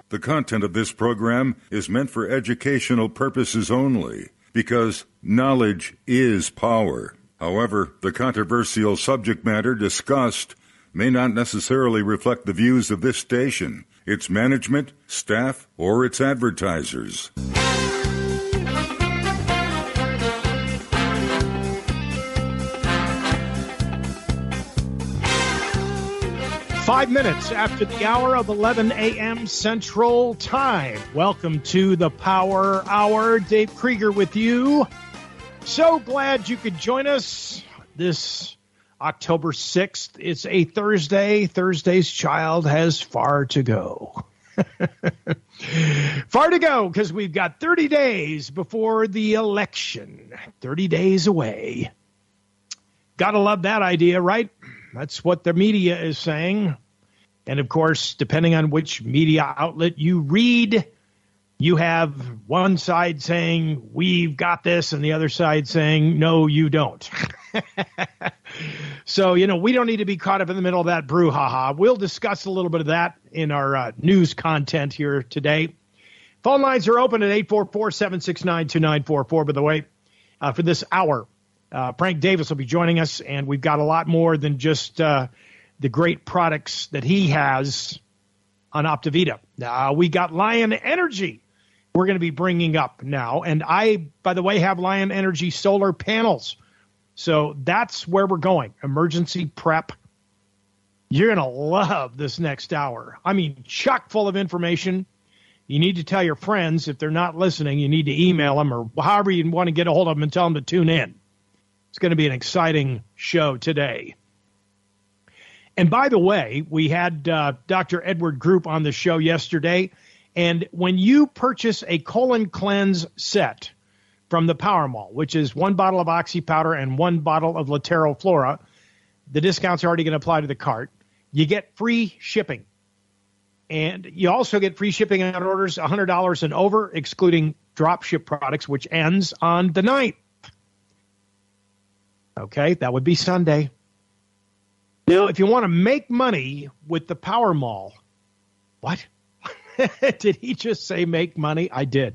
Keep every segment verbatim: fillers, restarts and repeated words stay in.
The content of this program is meant for educational purposes only, because knowledge is power. However, the controversial subject matter discussed may not necessarily reflect the views of this station, its management, staff, or its advertisers. Five minutes after the hour of eleven a.m. Central Time. Welcome to the Power Hour. Dave Krieger with you. So glad you could join us this October sixth. It's a Thursday. Thursday's child has far to go. Far to go because we've got thirty days before the election. thirty days away. Gotta love that idea, right? That's what the media is saying. And, of course, depending on which media outlet you read, you have one side saying, we've got this, and the other side saying, no, you don't. So, you know, we don't need to be caught up in the middle of that brouhaha. We'll discuss a little bit of that in our uh, news content here today. Phone lines are open at eight four four, seven six nine, two nine four four, by the way, uh, for this hour. Uh, Frank Davis will be joining us, and we've got a lot more than just uh, the great products that he has on Optivita. Uh, we got Lion Energy we're going to be bringing up now, and I, by the way, have Lion Energy solar panels. So that's where we're going, emergency prep. You're going to love this next hour. I mean, chock full of information. You need to tell your friends. If they're not listening, you need to email them or however you want to get a hold of them and tell them to tune in. It's going to be an exciting show today. And by the way, we had uh, Doctor Edward Group on the show yesterday. And when you purchase a colon cleanse set from the Power Mall, which is one bottle of Oxy Powder and one bottle of Latero Flora, the discount's already going to apply to the cart. You get free shipping. And you also get free shipping on orders one hundred dollars and over, excluding drop ship products, which ends on the ninth. Okay, that would be Sunday. Now, if you want to make money with the Power Mall, what? Did he just say make money? I did.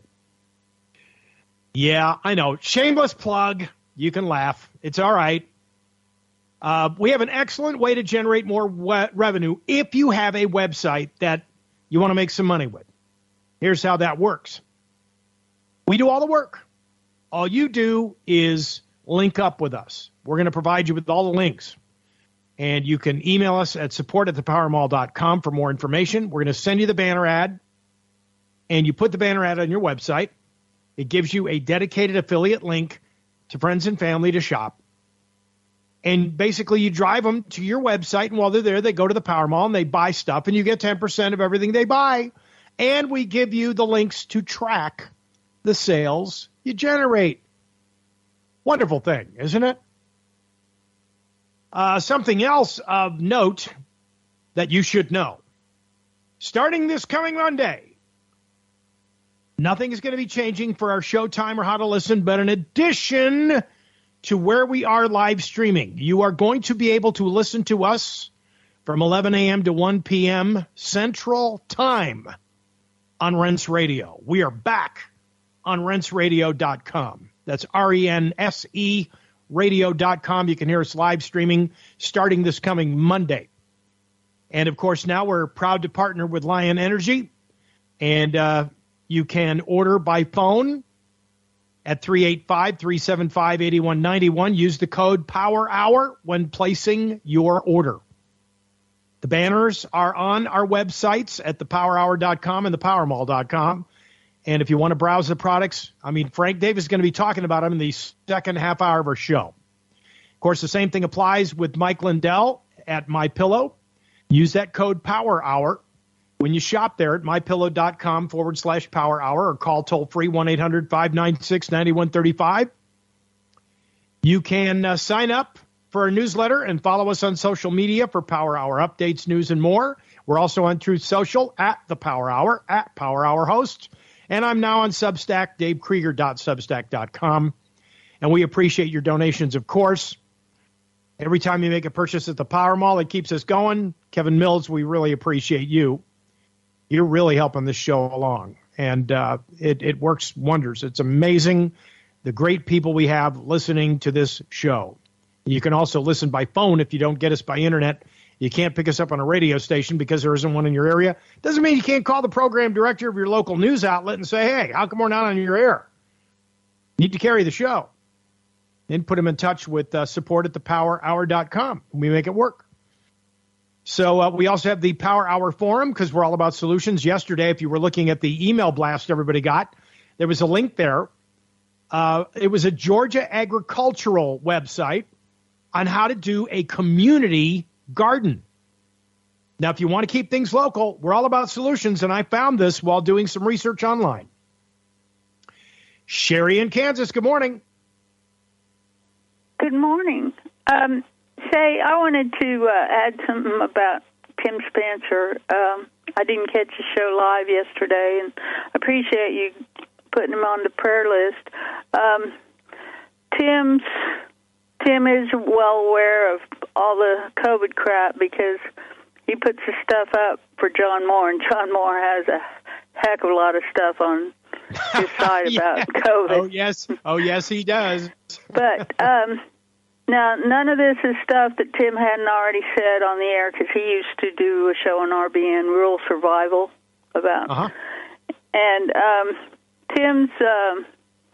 Yeah, I know. Shameless plug. You can laugh. It's all right. Uh, we have an excellent way to generate more we- revenue if you have a website that you want to make some money with. Here's how that works. We do all the work. All you do is link up with us. We're going to provide you with all the links. And you can email us at support at the power mall dot com for more information. We're going to send you the banner ad. And you put the banner ad on your website. It gives you a dedicated affiliate link to friends and family to shop. And basically you drive them to your website. And while they're there, they go to the Power Mall and they buy stuff. And you get ten percent of everything they buy. And we give you the links to track the sales you generate. Wonderful thing, isn't it? Uh, something else of note that you should know. Starting this coming Monday, nothing is going to be changing for our show time or how to listen, but in addition to where we are live streaming, you are going to be able to listen to us from eleven a.m. to one p.m. Central Time on Rense Radio. We are back on rense radio dot com. That's R E N S E radio dot com. You can hear us live streaming starting this coming Monday. And, of course, now we're proud to partner with Lion Energy. And uh, you can order by phone at three eight five, three seven five, eight one nine one. Use the code POWERHOUR when placing your order. The banners are on our websites at the power hour dot com and the power mall dot com. And if you want to browse the products, I mean, Frank Davis is going to be talking about them in the second half hour of our show. Of course, the same thing applies with Mike Lindell at MyPillow. Use that code POWERHOUR when you shop there at mypillow.com forward slash power hour or call toll free one eight hundred, five nine six, nine one three five. You can uh, sign up for our newsletter and follow us on social media for Power Hour updates, news, and more. We're also on Truth Social at the Power Hour, at Power Hour Host. And I'm now on Substack, dave krieger dot substack dot com. And we appreciate your donations, of course. Every time you make a purchase at the Power Mall, it keeps us going. Kevin Mills, we really appreciate you. you're really helping this show along. And uh, it, it works wonders. It's amazing the great people we have listening to this show. You can also listen by phone if you don't get us by internet. You can't pick us up on a radio station because there isn't one in your area. Doesn't mean you can't call the program director of your local news outlet and say, hey, how come we're not on your air? You need to carry the show. Then put them in touch with uh, support at the power hour dot com. We make it work. So uh, we also have the Power Hour Forum because we're all about solutions. Yesterday, if you were looking at the email blast everybody got, there was a link there. Uh, it was a Georgia agricultural website on how to do a community garden. Now, if you want to keep things local, we're all about solutions, and I found this while doing some research online. Sherry in Kansas, good morning. Good morning. Um, say, I wanted to uh, add something about Tim Spencer. Um, I didn't catch the show live yesterday, and I appreciate you putting him on the prayer list. Um, Tim's Tim is well aware of all the COVID crap because he puts the stuff up for John Moore, and John Moore has a heck of a lot of stuff on his side yeah. about COVID. Oh, yes. Oh, yes, he does. But um, now, none of this is stuff that Tim hadn't already said on the air because he used to do a show on R B N, Rural Survival, about. Uh-huh. And um, Tim's, um,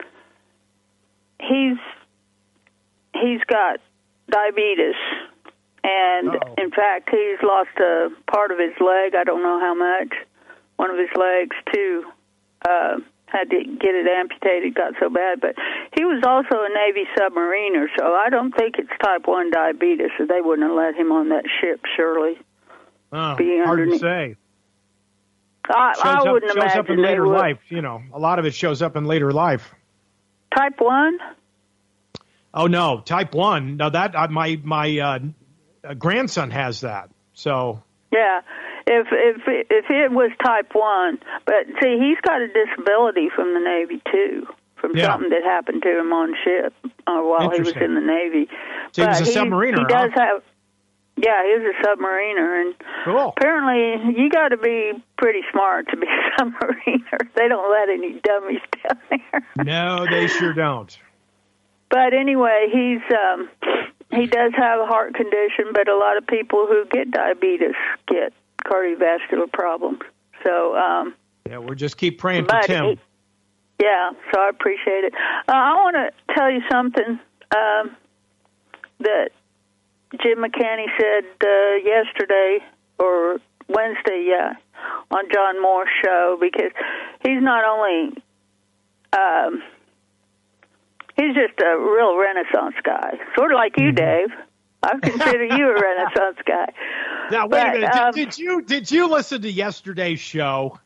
he's he's got diabetes. And, Uh-oh. in fact, he's lost a part of his leg. I don't know how much. One of his legs, too. Uh, had to get it amputated, got so bad. But he was also a Navy submariner, so I don't think it's type one diabetes, so they wouldn't have let him on that ship, surely. Oh, Be hard underneath. to say. I, Shows I up, wouldn't shows imagine up in they later would. life. You know, a lot of it shows up in later life. Type one? Oh, no, type one. No, that uh, my my uh, grandson has that. So Yeah. If if if it was type one, but see, he's got a disability from the Navy too, from Yeah. something that happened to him on ship uh, while he was Interesting. in the Navy. So he was But a submariner, He does huh? have, yeah, he was a submariner, and cool. apparently you got to be pretty smart to be a submariner. They don't let any dummies down there. No, they sure don't. But anyway, he's um, he does have a heart condition, but a lot of people who get diabetes get cardiovascular problems. So, um, Yeah, we'll just keep praying for but Tim. he- yeah, so I appreciate it. Uh, I want to tell you something um, that Jim McCanney said uh, yesterday or Wednesday, yeah, on John Moore's show, because he's not only um, he's just a real Renaissance guy, sort of like you, Dave. I consider you a Renaissance guy. Now, wait But, a minute. Did, um, did you did you listen to yesterday's show?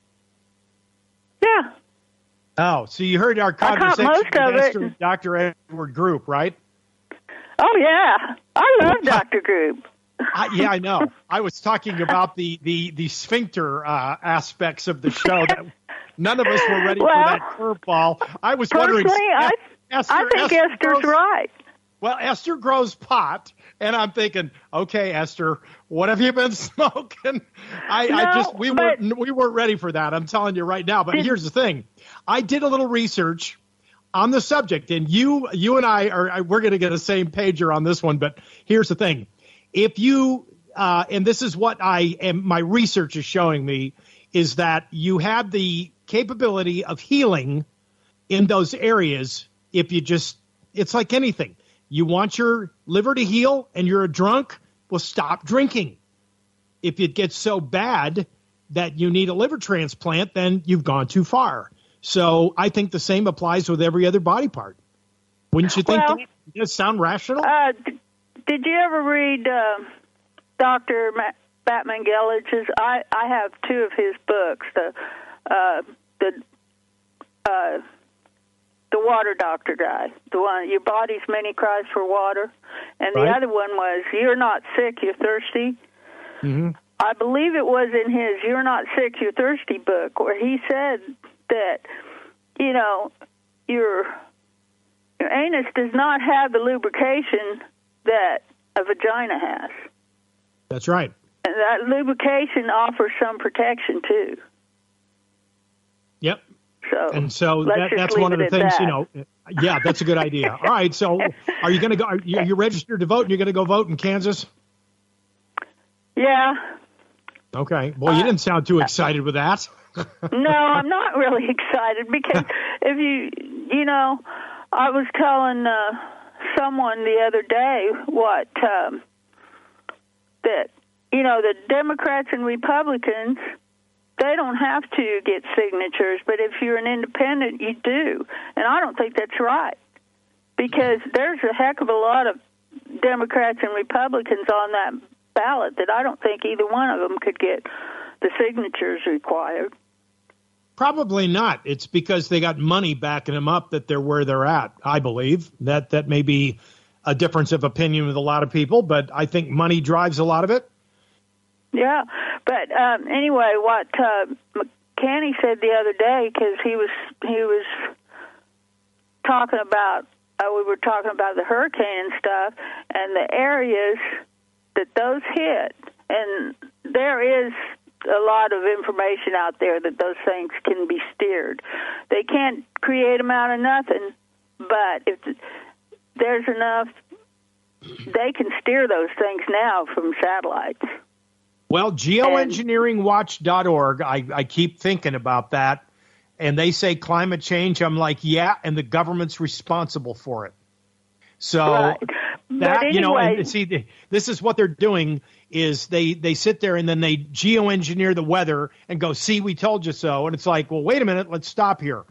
Yeah. Oh, so you heard our caught conversation most with of it. Esther- Doctor Edward Group, right? Oh, yeah. I love Doctor Group. I, yeah, I know. I was talking about the the the sphincter uh, aspects of the show that none of us were ready Well, for that curveball. I was wondering. Personally, I, Esther, I think Esther Esther's grows, right. Well, Esther grows pot, and I'm thinking, okay, Esther, what have you been smoking? I, No, I just we but- weren't we weren't ready for that. I'm telling you right now. But Did- here's the thing: I did a little research on the subject, and you you and I are we're going to get a same pager on this one. But here's the thing: if you uh, and this is what I am, my research is showing me is that you have the capability of healing in those areas if you just. It's like anything. You want your liver to heal, and you're a drunk. Well, stop drinking. If it gets so bad that you need a liver transplant, then you've gone too far. So I think the same applies with every other body part. Wouldn't you think? Well, that? Does it sound rational? Uh, d- did you ever read uh, Doctor Ma- Batman Gellich's? I, I have two of his books. The uh, the uh, the water doctor guy, the one your body's many cries for water, and the Right. other one was You're Not Sick, You're Thirsty. Mm-hmm. I believe it was in his You're Not Sick, You're Thirsty book where he said that, you know, your your anus does not have the lubrication that a vagina has. That's right. And that lubrication offers some protection, too. Yep. So and so let's that, just that's leave one of it the at things, that. you know. Yeah, that's a good idea. All right, so are you going to go? Are you, are you registered to vote and you're going to go vote in Kansas? Yeah. Okay. Well, you didn't sound too excited with that. No, I'm not really excited because if you, you know, I was telling uh, someone the other day what, um, that, you know, the Democrats and Republicans, they don't have to get signatures, but if you're an independent, you do. And I don't think that's right because there's a heck of a lot of Democrats and Republicans on that ballot that I don't think either one of them could get the signatures required. Probably not. It's because they got money backing them up that they're where they're at, I believe. That that may be a difference of opinion with a lot of people, but I think money drives a lot of it. Yeah, but um, anyway, what uh, McCanny said the other day, because he was he was talking about, uh, we were talking about the hurricane and stuff, and the areas that those hit, and there is a lot of information out there that those things can be steered. They can't create them out of nothing, but if there's enough, they can steer those things now from satellites. Well, geoengineering watch dot org, I, I keep thinking about that, and they say climate change. I'm like, yeah, and the government's responsible for it. So right. that, anyway, you know, and see, this is what they're doing is they, they sit there and then they geoengineer the weather and go, see, we told you so. And it's like, well, wait a minute, let's stop here.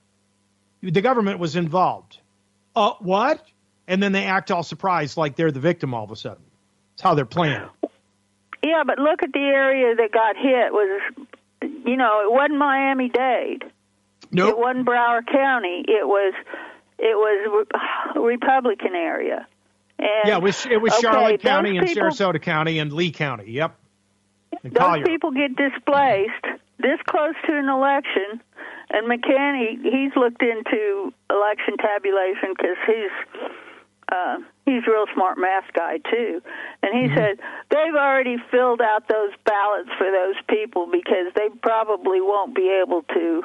The government was involved. Uh, what? And then they act all surprised like they're the victim all of a sudden. That's how they're playing it. Yeah, but look at the area that got hit was, you know, it wasn't Miami-Dade. Nope. It wasn't Broward County. It was, it was a Republican area. And, yeah, it was, it was okay, Charlotte County and people, Sarasota County and Lee County. Yep. And those Collier. people get displaced this close to an election, and McCann, he's looked into election tabulation because he's uh, he's a real smart math guy too, and he mm-hmm. said they've already filled out those ballots for those people because they probably won't be able to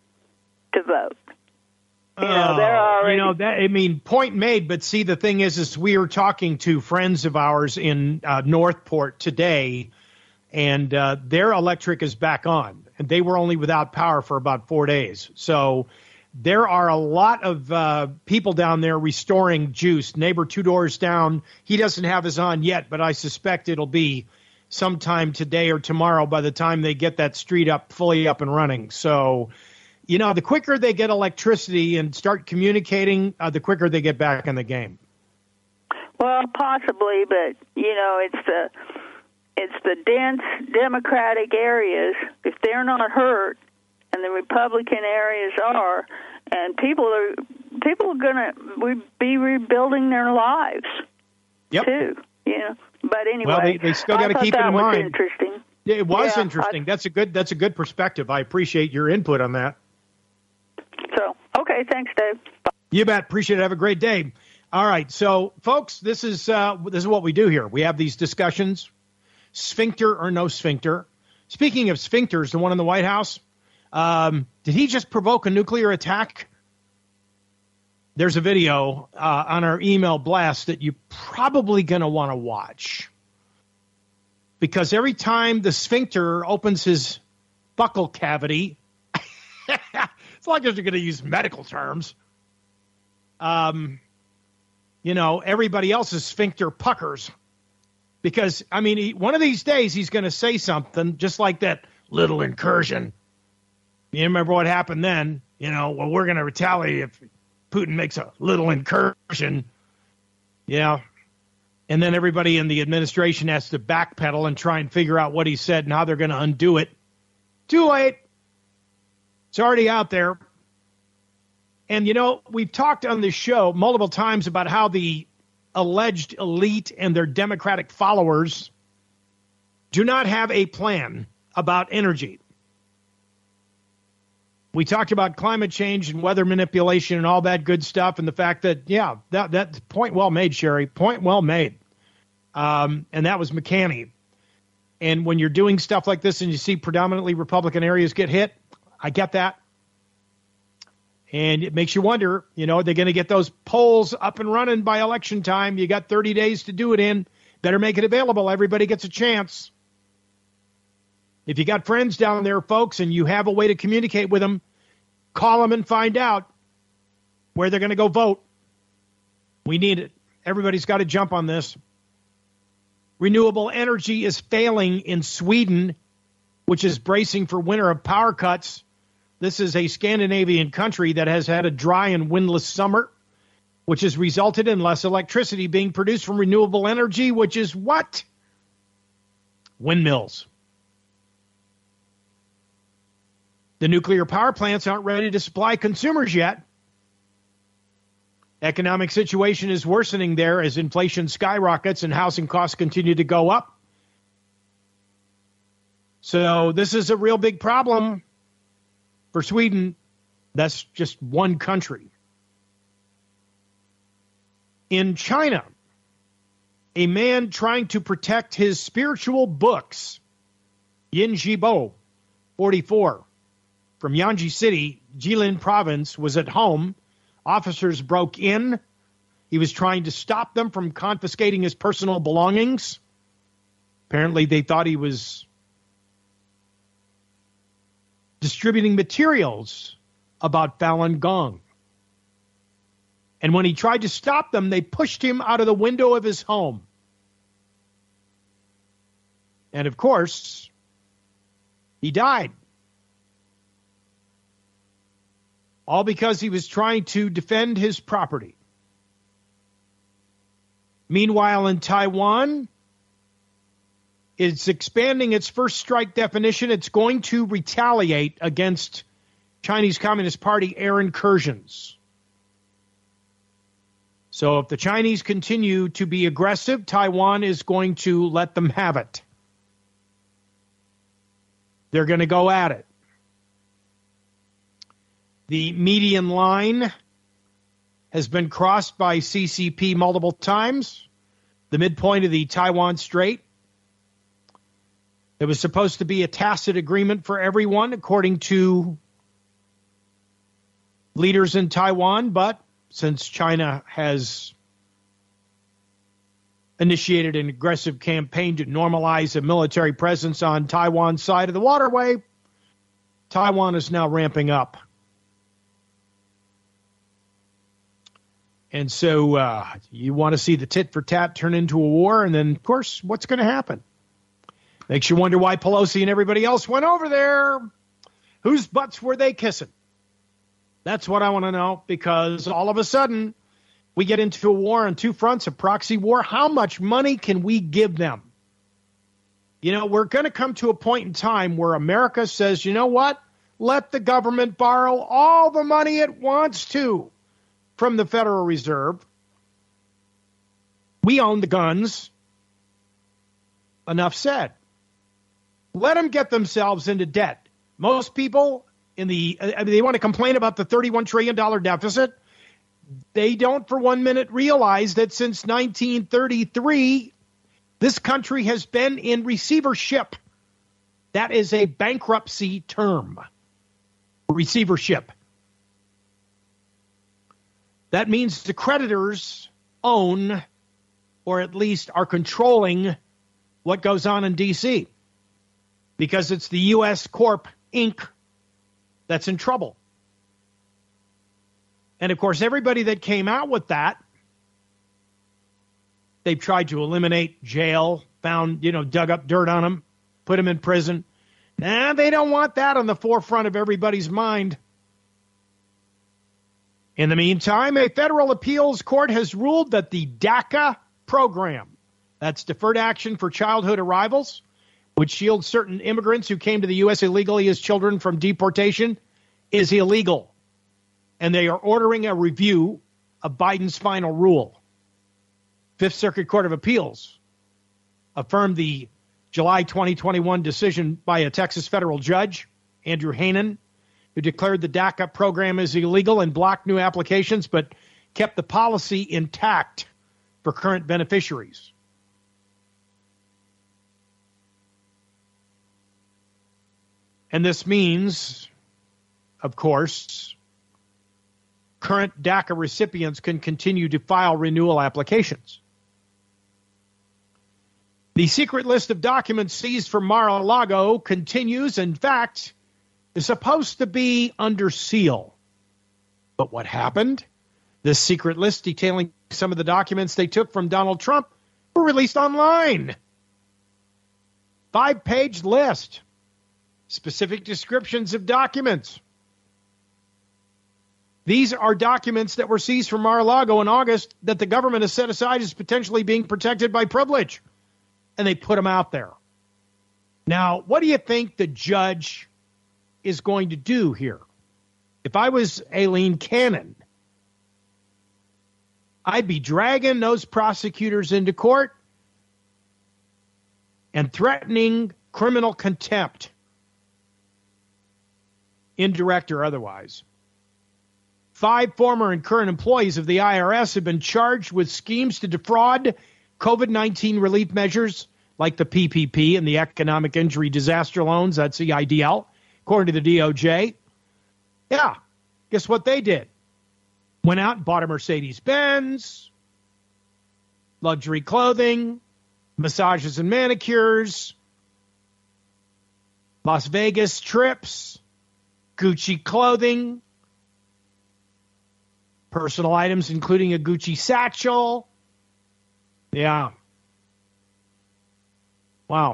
to vote. You know, they're already... you know that. I mean, point made. But see, the thing is, is we are talking to friends of ours in uh, Northport today, and uh, their electric is back on, and they were only without power for about four days. So there are a lot of uh, people down there restoring juice. Neighbor two doors down, he doesn't have his on yet, but I suspect it'll be sometime today or tomorrow by the time they get that street up fully up and running. So. You know, the quicker they get electricity and start communicating, uh, the quicker they get back in the game. Well, possibly, but you know, it's the it's the dense Democratic areas. If they're not hurt, and the Republican areas are, and people are people are going to be rebuilding their lives yep. too. You know, but anyway, well, they, they still got to keep it in mind. Interesting. It was yeah, interesting. I, that's a good that's a good perspective. I appreciate your input on that. So, okay, thanks, Dave. Bye. You bet. Appreciate it. Have a great day. All right. So, folks, this is uh, this is what we do here. We have these discussions, sphincter or no sphincter. Speaking of sphincters, the one in the White House, um, did he just provoke a nuclear attack? There's a video uh, on our email blast that you're probably going to want to watch. Because every time the sphincter opens his buccal cavity, it's like they're going to use medical terms. Um, you know, everybody else's sphincter puckers. Because, I mean, he, one of these days he's going to say something just like that little incursion. You remember what happened then? You know, well, we're going to retaliate if Putin makes a little incursion. Yeah. And then everybody in the administration has to backpedal and try and figure out what he said and how they're going to undo it. Too late. It's already out there. And, you know, we've talked on this show multiple times about how the alleged elite and their Democratic followers do not have a plan about energy. We talked about climate change and weather manipulation and all that good stuff, and the fact that, yeah, that that point well made, Sherry. Point well made. Um, and that was McCanny. And when you're doing stuff like this and you see predominantly Republican areas get hit, I get that. And it makes you wonder, you know, are they going to get those polls up and running by election time? You got thirty days to do it in. Better make it available. Everybody gets a chance. If you got friends down there, folks, and you have a way to communicate with them, call them and find out where they're going to go vote. We need it. Everybody's got to jump on this. Renewable energy is failing in Sweden, which is bracing for winter of power cuts. This is a Scandinavian country that has had a dry and windless summer, which has resulted in less electricity being produced from renewable energy, which is what? Windmills. The nuclear power plants aren't ready to supply consumers yet. Economic situation is worsening there as inflation skyrockets and housing costs continue to go up. So this is a real big problem for Sweden. That's just one country. In China, a man trying to protect his spiritual books, Yin Jibo, forty-four, from Yanji City, Jilin province, was at home. Officers broke in. He was trying to stop them from confiscating his personal belongings. Apparently, they thought he was distributing materials about Falun Gong. And when he tried to stop them, they pushed him out of the window of his home. And of course, he died. All because he was trying to defend his property. Meanwhile, in Taiwan, it's expanding its first strike definition. It's going to retaliate against Chinese Communist Party air incursions. So if the Chinese continue to be aggressive, Taiwan is going to let them have it. They're going to go at it. The median line has been crossed by C C P multiple times, the midpoint of the Taiwan Strait. It was supposed to be a tacit agreement for everyone, according to leaders in Taiwan, but since China has initiated an aggressive campaign to normalize a military presence on Taiwan's side of the waterway, Taiwan is now ramping up. And so uh, you want to see the tit for tat turn into a war, and then, of course, what's going to happen? Makes you wonder why Pelosi and everybody else went over there. Whose butts were they kissing? That's what I want to know, because all of a sudden we get into a war on two fronts, a proxy war. How much money can we give them? You know, we're going to come to a point in time where America says, you know what? Let the government borrow all the money it wants to from the Federal Reserve. We own the guns. Enough said. Let them get themselves into debt. Most people in the, I mean, they want to complain about the thirty-one trillion dollars deficit. They don't for one minute realize that since nineteen thirty-three, this country has been in receivership. That is a bankruptcy term. Receivership. That means the creditors own, or at least are controlling, what goes on in D C because it's the U S Corp Incorporated that's in trouble. And, of course, everybody that came out with that, they've tried to eliminate, jail, found, you know, dug up dirt on them, put them in prison. Nah, they don't want that on the forefront of everybody's mind. In the meantime, a federal appeals court has ruled that the DACA program, that's Deferred Action for Childhood Arrivals, which shields certain immigrants who came to the U S illegally as children from deportation, is illegal. And they are ordering a review of Biden's final rule. Fifth Circuit Court of Appeals affirmed the July twenty twenty-one decision by a Texas federal judge, Andrew Hanen, who declared the DACA program is illegal and blocked new applications, but kept the policy intact for current beneficiaries. And this means, of course, current DACA recipients can continue to file renewal applications. The secret list of documents seized from Mar-a-Lago continues. In fact, is supposed to be under seal. But what happened? This secret list detailing some of the documents they took from Donald Trump were released online. Five-page list. Specific descriptions of documents. These are documents that were seized from Mar-a-Lago in August that the government has set aside as potentially being protected by privilege. And they put them out there. Now, what do you think the judge is going to do here? If I was Aileen Cannon, I'd be dragging those prosecutors into court and threatening criminal contempt, indirect or otherwise. Five former and current employees of the I R S have been charged with schemes to defraud COVID nineteen relief measures like the P P P and the Economic Injury Disaster Loans, that's the I D L, according to the D O J. Yeah, guess what they did? Went out and bought a Mercedes-Benz, luxury clothing, massages and manicures, Las Vegas trips, Gucci clothing, personal items including a Gucci satchel. Yeah. Wow.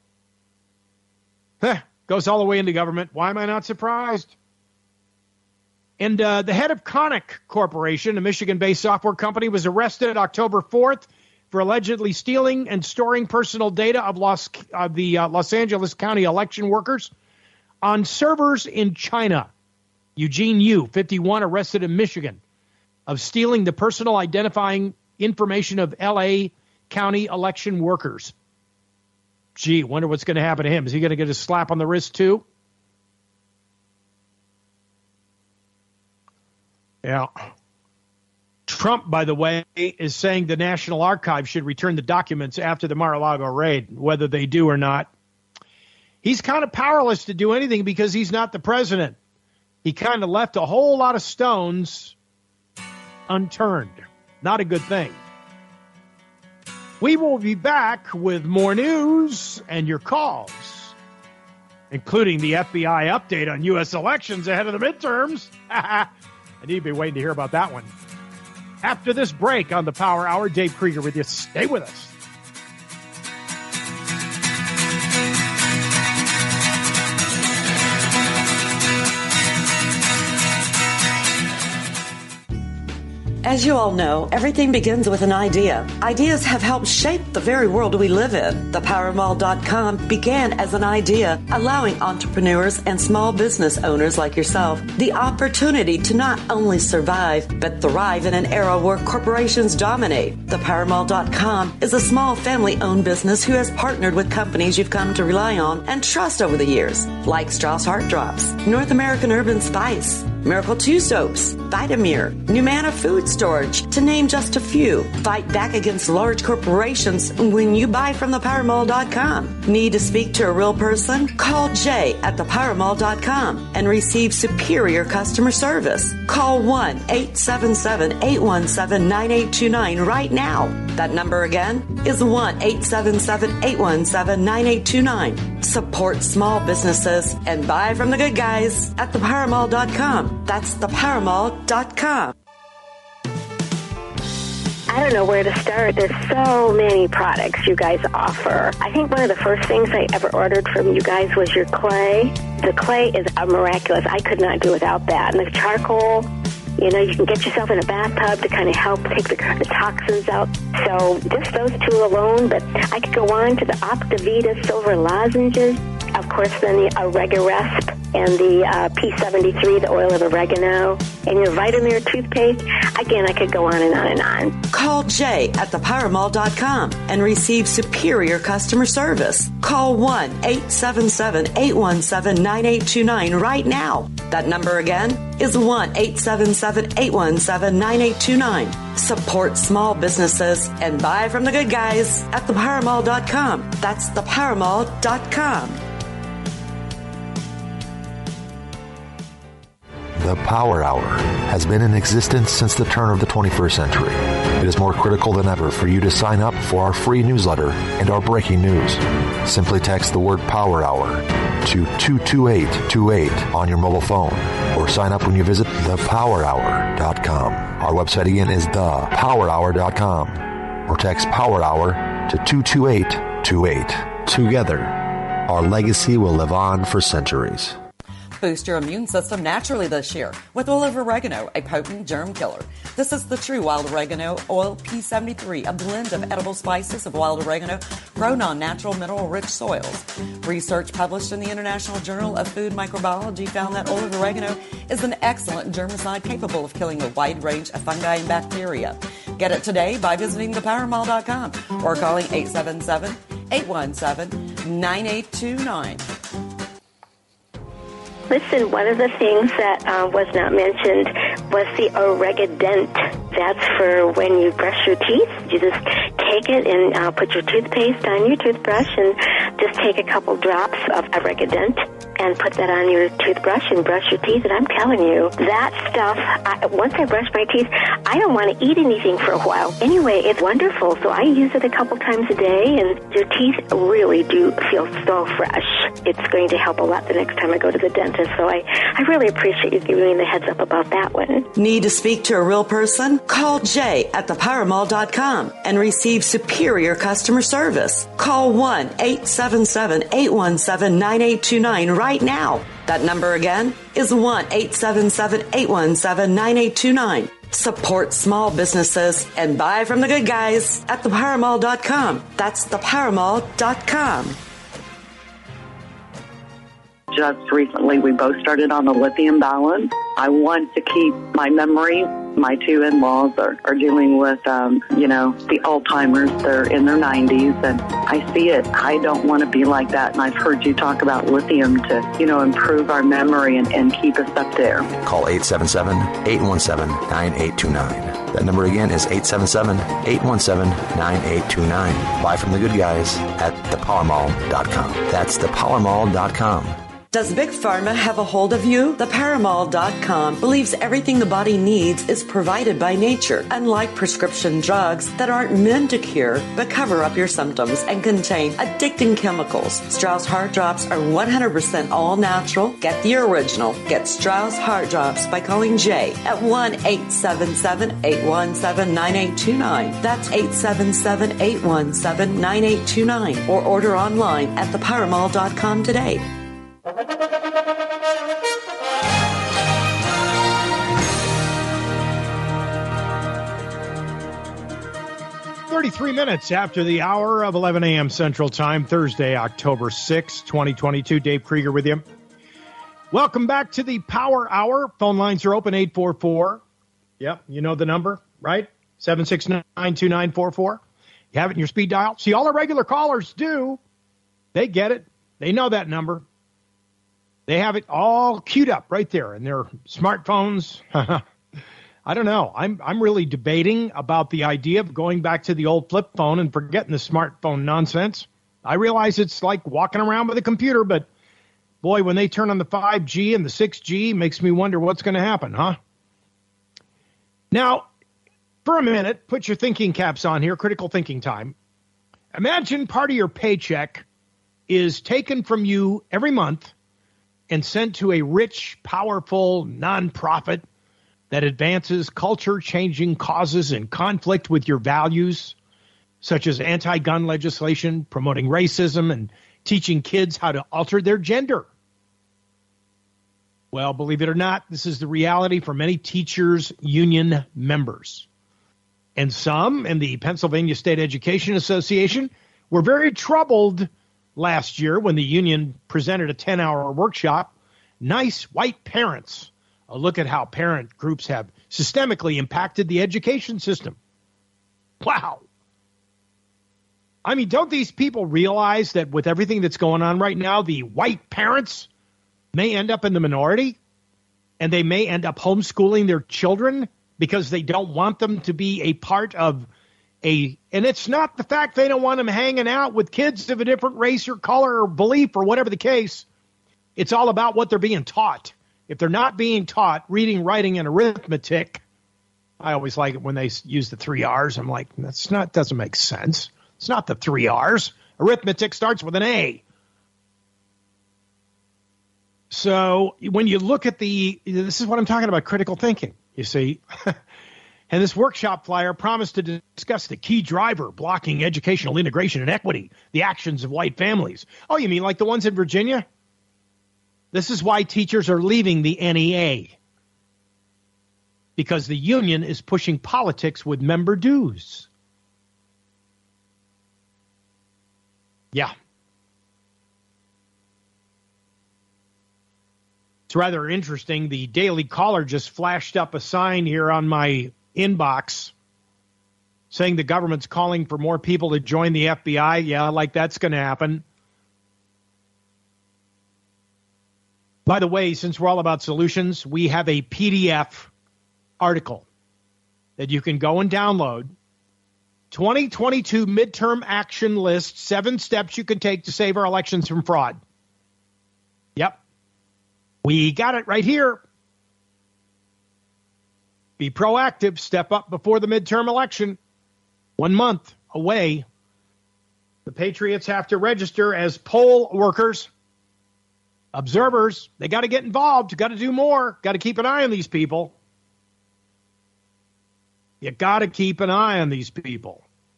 Huh. Goes all the way into government. Why am I not surprised? And uh, the head of Conic Corporation, a Michigan-based software company, was arrested October fourth for allegedly stealing and storing personal data of Los, uh, the uh, Los Angeles County election workers on servers in China. Eugene Yu, fifty-one, arrested in Michigan of stealing the personal identifying information of L A County election workers. Gee, wonder what's going to happen to him. Is he going to get a slap on the wrist too? Yeah. Trump, by the way, is saying the National Archives should return the documents after the Mar-a-Lago raid, whether they do or not. He's kind of powerless to do anything because he's not the president. He kind of left a whole lot of stones unturned. Not a good thing. We will be back with more news and your calls, including the F B I update on U S elections ahead of the midterms. I need to be waiting to hear about that one. After this break on the Power Hour, Dave Krieger with you. Stay with us. As you all know, everything begins with an idea. Ideas have helped shape the very world we live in. The power mall dot com began as an idea, allowing entrepreneurs and small business owners like yourself the opportunity to not only survive, but thrive in an era where corporations dominate. The power mall dot com is a small family-owned business who has partnered with companies you've come to rely on and trust over the years, like Strauss Heart Drops, North American Urban Spice, Miracle two Soaps, Vitamir, Numana Food Storage, to name just a few. Fight back against large corporations when you buy from the power mall dot com. Need to speak to a real person? Call Jay at the power mall dot com and receive superior customer service. Call one eight seven seven, eight one seven, nine eight two nine right now. That number again is one eight seven seven, eight one seven, nine eight two nine. Support small businesses and buy from the good guys at the power mall dot com. That's the power mall dot com. I don't know where to start. There's so many products you guys offer. I think one of the first things I ever ordered from you guys was your clay. The clay is a miraculous. I could not do without that. And the charcoal, you know, you can get yourself in a bathtub to kind of help take the, the toxins out. So just those two alone, but I could go on to the Optivita silver lozenges. Of course, then the Oregaresp and the uh, P seventy-three, the oil of oregano, and your Vitamir toothpaste. Again, I could go on and on and on. Call Jay at the power mall dot com and receive superior customer service. Call one eight seven seven, eight one seven, nine eight two nine right now. That number again is one eight seven seven, eight one seven, nine eight two nine. Support small businesses and buy from the good guys at the power mall dot com. That's the power mall dot com. The Power Hour has been in existence since the turn of the twenty-first century. It is more critical than ever for you to sign up for our free newsletter and our breaking news. Simply text the word Power Hour to two two eight two eight on your mobile phone or sign up when you visit the power hour dot com. Our website again is the power hour dot com or text Power Hour to two two eight two eight. Together, our legacy will live on for centuries. Boost your immune system naturally this year with oil of oregano, a potent germ killer. This is the true wild oregano oil P seventy-three, a blend of edible spices of wild oregano grown on natural mineral-rich soils. Research published in the International Journal of Food Microbiology found that oil of oregano is an excellent germicide capable of killing a wide range of fungi and bacteria. Get it today by visiting the power mall dot com or calling eight seven seven, eight one seven, nine eight two nine. Listen, one of the things that uh, was not mentioned was the Oregadent. That's for when you brush your teeth. You just take it and uh, put your toothpaste on your toothbrush and just take a couple drops of Oregadent and put that on your toothbrush and brush your teeth. And I'm telling you, that stuff, I, once I brush my teeth, I don't want to eat anything for a while. Anyway, it's wonderful. So I use it a couple times a day, and your teeth really do feel so fresh. It's going to help a lot the next time I go to the dentist. So I, I really appreciate you giving me the heads up about that one. Need to speak to a real person? Call Jay at the power mall dot com and receive superior customer service. Call one eight seven seven, eight one seven, nine eight two nine right now. That number again is one eight seven seven, eight one seven, nine eight two nine. Support small businesses and buy from the good guys at the power mall dot com. That's the power mall dot com. Just recently, we both started on the lithium balance. I want to keep my memory. My two in-laws are, are dealing with, um, you know, the Alzheimer's. They're in their nineties, and I see it. I don't want to be like that, and I've heard you talk about lithium to, you know, improve our memory and, and keep us up there. Call eight seven seven, eight one seven, nine eight two nine. That number again is eight seven seven, eight one seven, nine eight two nine. Buy from the good guys at the power mall dot com. That's the power mall dot com. Does Big Pharma have a hold of you? The power mall dot com believes everything the body needs is provided by nature, unlike prescription drugs that aren't meant to cure but cover up your symptoms and contain addicting chemicals. Strauss Heart Drops are one hundred percent all natural. Get the original. Get Strauss Heart Drops by calling Jay at one eight seven seven, eight one seven, nine eight two nine. That's eight seven seven, eight one seven, nine eight two nine. Or order online at the power mall dot com today. thirty-three minutes after the hour of eleven a.m. Central Time, Thursday, October sixth, twenty twenty-two. Dave Krieger with you. Welcome back to the Power Hour. Phone lines are open, eight four four. Yep, you know the number, right? seven six nine, two nine four four. You have it in your speed dial. See, all our regular callers do. They get it. They know that number. They have it all queued up right there in their smartphones. I don't know. I'm I'm really debating about the idea of going back to the old flip phone and forgetting the smartphone nonsense. I realize it's like walking around with a computer, but boy, when they turn on the five G and the six G, makes me wonder what's going to happen, huh? Now, for a minute, put your thinking caps on here, critical thinking time. Imagine part of your paycheck is taken from you every month and sent to a rich, powerful nonprofit that advances culture-changing causes in conflict with your values, such as anti-gun legislation, promoting racism, and teaching kids how to alter their gender. Well, believe it or not, this is the reality for many teachers' union members. And some in the Pennsylvania State Education Association were very troubled last year when the union presented a ten-hour workshop, Nice White Parents, a look at how parent groups have systemically impacted the education system. Wow. I mean, don't these people realize that with everything that's going on right now, the white parents may end up in the minority and they may end up homeschooling their children because they don't want them to be a part of a, and it's not the fact they don't want them hanging out with kids of a different race or color or belief or whatever the case. It's all about what they're being taught if they're not being taught reading, writing, and arithmetic, I always like it when they use the three R's. I'm like, that's not, doesn't make sense. It's not the three R's. Arithmetic starts with an A. So when you look at the, this is what I'm talking about, critical thinking, you see. And this workshop flyer promised to discuss the key driver blocking educational integration and equity, the actions of white families. Oh, you mean like the ones in Virginia? This is why teachers are leaving the N E A. Because the union is pushing politics with member dues. Yeah. It's rather interesting. The Daily Caller just flashed up a sign here on my inbox saying the government's calling for more people to join the F B I. Yeah, like that's going to happen. By the way, since we're all about solutions, we have a P D F article that you can go and download. twenty twenty-two midterm action list, seven steps you can take to save our elections from fraud. Yep. We got it right here. Be proactive. Step up before the midterm election. One month away. The Patriots have to register as poll workers, observers. They got to get involved. Got to do more. Got to keep an eye on these people. You got to keep an eye on these people.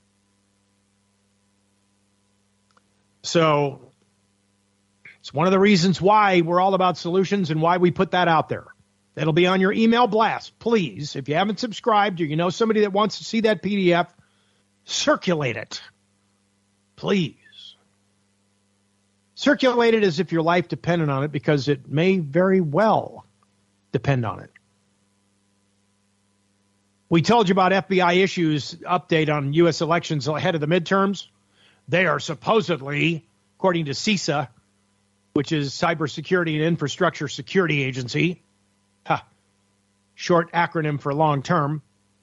So it's one of the reasons why we're all about solutions and why we put that out there. It'll be on your email blast. Please, if you haven't subscribed or you know somebody that wants to see that P D F, circulate it. Please. Circulate it as if your life depended on it, because it may very well depend on it. We told you about F B I issues update on U S elections ahead of the midterms. They are supposedly, according to CISA, which is Cybersecurity and Infrastructure Security Agency, huh, short acronym for long term,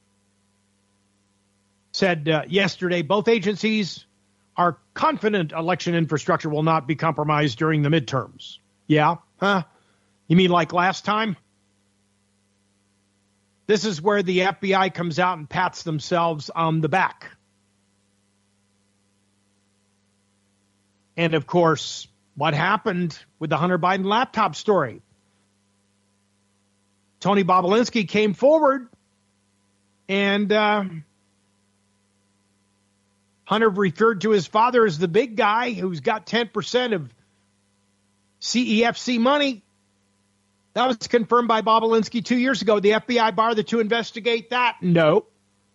said uh, yesterday both agencies are confident election infrastructure will not be compromised during the midterms. Yeah? Huh? You mean like last time? This is where the F B I comes out and pats themselves on the back. And, of course, what happened with the Hunter Biden laptop story? Tony Bobulinski came forward, and uh, Hunter referred to his father as the big guy who's got ten percent of C E F C money. That was confirmed by Bobulinski two years ago. The F B I bothered to investigate that? No.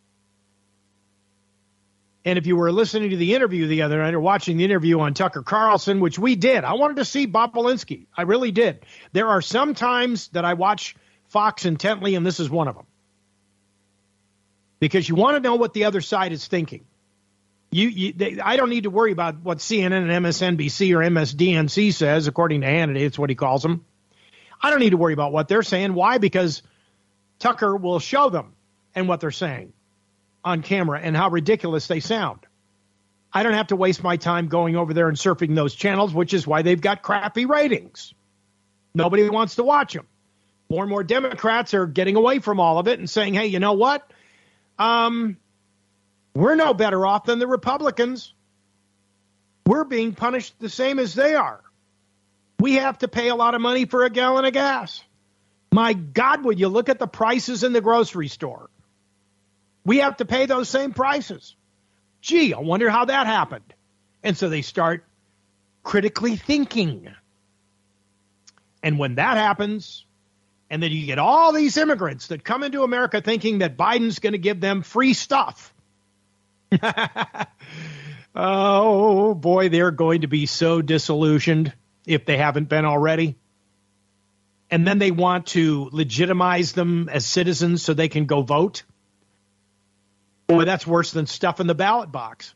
And if you were listening to the interview the other night or watching the interview on Tucker Carlson, which we did, I wanted to see Bobulinski. I really did. There are some times that I watch Fox intently, and this is one of them. Because you want to know what the other side is thinking. You, you they, I don't need to worry about what C N N and M S N B C or M S D N C says, according to Hannity. It's what he calls them. I don't need to worry about what they're saying. Why? Because Tucker will show them and what they're saying on camera and how ridiculous they sound. I don't have to waste my time going over there and surfing those channels, which is why they've got crappy ratings. Nobody wants to watch them. More and more Democrats are getting away from all of it and saying, hey, you know what? Um, we're no better off than the Republicans. We're being punished the same as they are. We have to pay a lot of money for a gallon of gas. My God, would you look at the prices in the grocery store? We have to pay those same prices. Gee, I wonder how that happened. And so they start critically thinking. And when that happens, and then you get all these immigrants that come into America thinking that Biden's going to give them free stuff. Oh, boy, they're going to be so disillusioned if they haven't been already. And then they want to legitimize them as citizens so they can go vote. Boy, that's worse than stuff in the ballot box.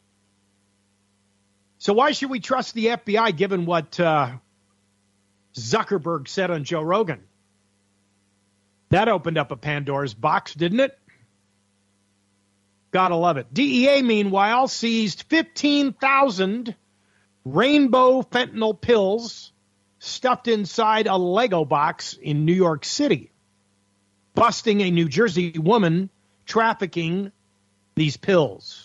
So why should we trust the F B I given what uh, Zuckerberg said on Joe Rogan? That opened up a Pandora's box, didn't it? Gotta love it. D E A, meanwhile, seized fifteen thousand rainbow fentanyl pills stuffed inside a Lego box in New York City, busting a New Jersey woman trafficking these pills.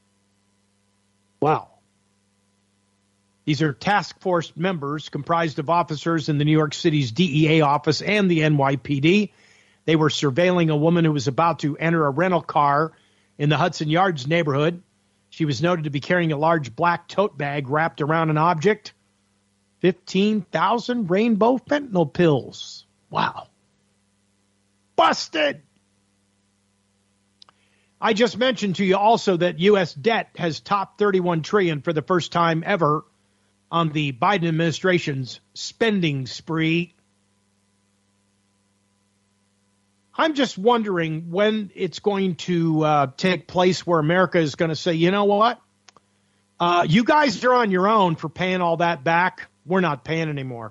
Wow. These are task force members comprised of officers in the New York City's D E A office and the N Y P D. They were surveilling a woman who was about to enter a rental car in the Hudson Yards neighborhood. She was noted to be carrying a large black tote bag wrapped around an object. fifteen thousand rainbow fentanyl pills. Wow. Busted. I just mentioned to you also that U S debt has topped thirty-one trillion dollars for the first time ever on the Biden administration's spending spree. I'm just wondering when it's going to uh, take place where America is going to say, you know what? Uh, you guys are on your own for paying all that back. We're not paying anymore.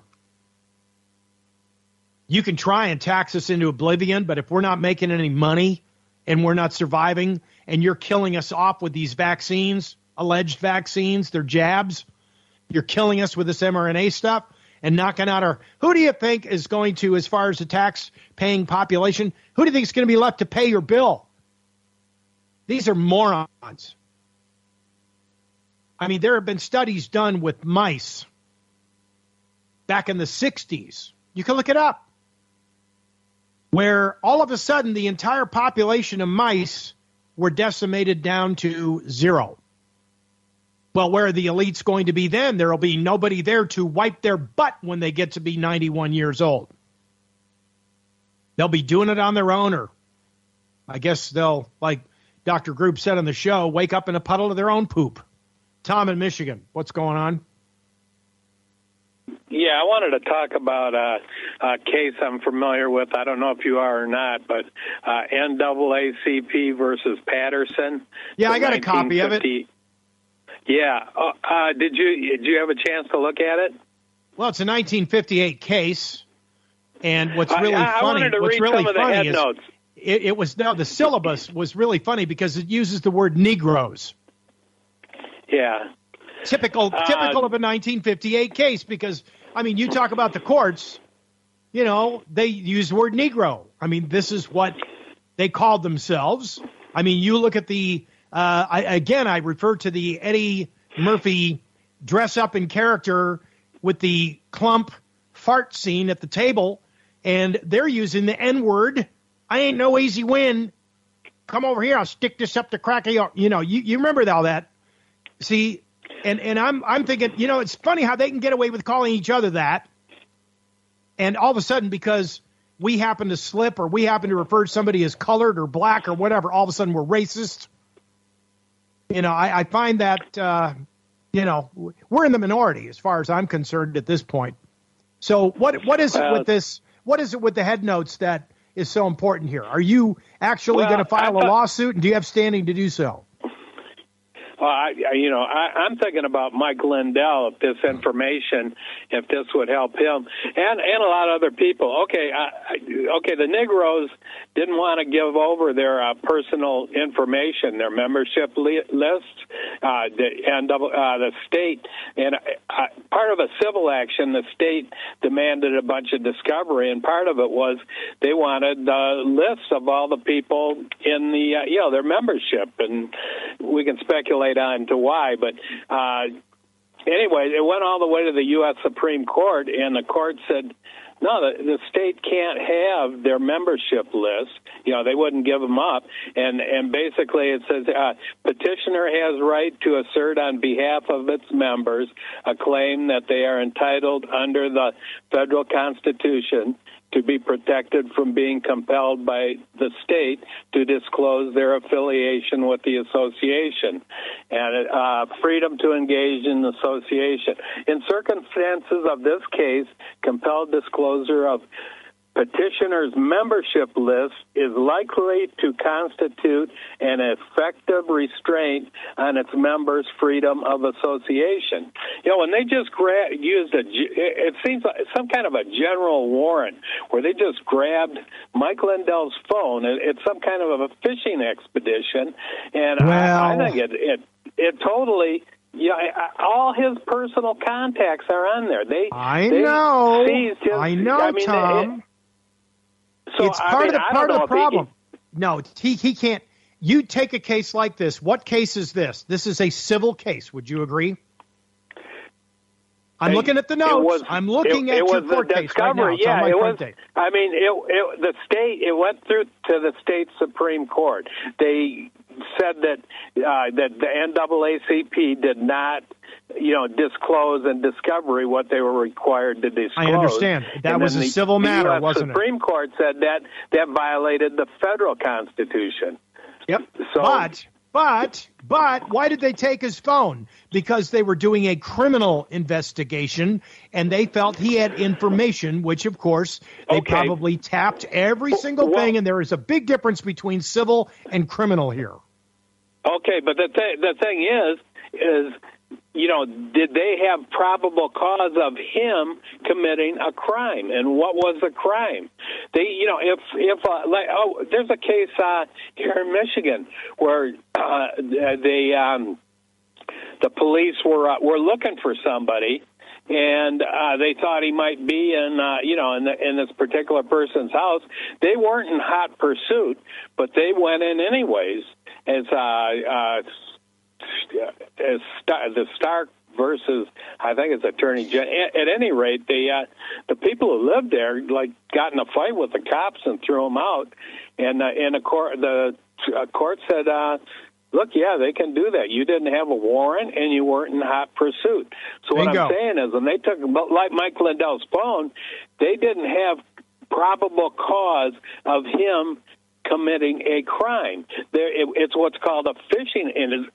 You can try and tax us into oblivion, but if we're not making any money and we're not surviving and you're killing us off with these vaccines, alleged vaccines, they're jabs, you're killing us with this mRNA stuff and knocking out our, who do you think is going to, as far as the tax-paying population, who do you think is going to be left to pay your bill? These are morons. I mean, there have been studies done with mice back in the sixties. You can look it up. Where all of a sudden the entire population of mice were decimated down to zero. Well, where are the elites going to be then? There will be nobody there to wipe their butt when they get to be ninety-one years old. They'll be doing it on their own, or I guess they'll, like Doctor Group said on the show, wake up in a puddle of their own poop. Tom in Michigan, what's going on? Yeah, I wanted to talk about a, a case I'm familiar with. I don't know if you are or not, but uh, N double A C P versus Patterson. Yeah, I got a copy of it. Yeah. Uh, uh, did you did you have a chance to look at it? Well, it's a nineteen fifty-eight case, and what's really I, I funny, wanted to what's read really some of the funny head is notes. It, it was no the syllabus was really funny because it uses the word Negroes. Yeah. Typical, uh, typical of a nineteen fifty-eight case, because, I mean, you talk about the courts, you know, they use the word Negro. I mean, this is what they called themselves. I mean, you look at the, uh, I, again, I refer to the Eddie Murphy dress up in character with the clump fart scene at the table, and they're using the N-word. I ain't no easy win. Come over here, I'll stick this up the crack of your, you know, you, you remember all that. See, And and I'm I'm thinking, you know, it's funny how they can get away with calling each other that. And all of a sudden, because we happen to slip or we happen to refer to somebody as colored or black or whatever, all of a sudden we're racist. You know, I, I find that, uh, you know, we're in the minority as far as I'm concerned at this point. So what what is it with this? What is it with the head notes that is so important here? Are you actually well, going to file I, a lawsuit, and do you have standing to do so? Well, I, you know, I, I'm thinking about Mike Lindell, if this information, if this would help him, and and a lot of other people. Okay, I, okay, the Negroes didn't want to give over their uh, personal information, their membership li- list, uh, the, and uh, the state. And uh, part of a civil action, the state demanded a bunch of discovery, and part of it was they wanted uh, lists of all the people in the, uh, you know, their membership, and we can speculate on to why, but uh, anyway, it went all the way to the U S Supreme Court, and the court said, no, the, the state can't have their membership list. You know, they wouldn't give them up. And, and basically it says, uh, petitioner has right to assert on behalf of its members a claim that they are entitled under the federal Constitution to be protected from being compelled by the state to disclose their affiliation with the association, and uh, freedom to engage in association. In circumstances of this case, compelled disclosure of petitioner's membership list is likely to constitute an effective restraint on its members' freedom of association. You know, when they just gra- used a, it seems like some kind of a general warrant where they just grabbed Mike Lindell's phone. It's some kind of a fishing expedition, and well, I, I think it, it it totally Yeah, I, all his personal contacts are on there. They, I they know. seized his, I know, I mean, Tom. It, so, it's part I mean, of the I part of the he problem. can, no, he he can't. You take a case like this. What case is this? This is a civil case. Would you agree? I'm looking at the notes. Was, I'm looking it, at it your was court case right now. It's yeah, on my it front was. page. I mean, it, it, the state. It went through to the state Supreme Court. They said that uh, that the N double A C P did not, you know, disclose in discovery what they were required to disclose. I understand. That and was a the, civil matter, the U S wasn't it? Supreme Court said that that violated the federal Constitution. Yep. So, but, but, but, why did they take his phone? Because they were doing a criminal investigation, and they felt he had information, which, of course, they Okay. probably tapped every single Well, thing, and there is a big difference between civil and criminal here. Okay, but the th- the thing is, is you know, did they have probable cause of him committing a crime, and what was the crime? They, you know, if if uh, like oh, there's a case uh, here in Michigan where uh, they um, the police were uh, were looking for somebody. And uh, they thought he might be in, uh, you know, in, the, in this particular person's house. They weren't in hot pursuit, but they went in anyways. As uh, uh, as Star, the Stark versus, I think it's Attorney General. At, at any rate, the uh, the people who lived there like got in a fight with the cops and threw them out. And uh, and the court the uh, court said. Uh, Look, yeah, they can do that. You didn't have a warrant, and you weren't in hot pursuit. So what Bingo. I'm saying is, when they took, like Mike Lindell's phone, they didn't have probable cause of him committing a crime. There, it, it's what's called a phishing. And